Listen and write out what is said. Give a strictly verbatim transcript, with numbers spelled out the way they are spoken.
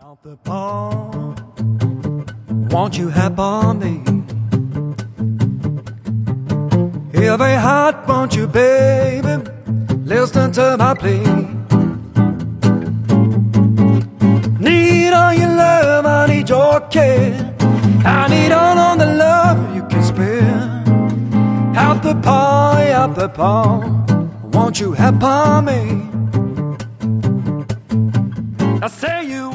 Out the palm, won't you help on me? Every heart, won't you, baby, listen to my plea. Need all your love, I need your care, I need all of the love you can spare. Out the palm, out the palm, won't you help on me? I say you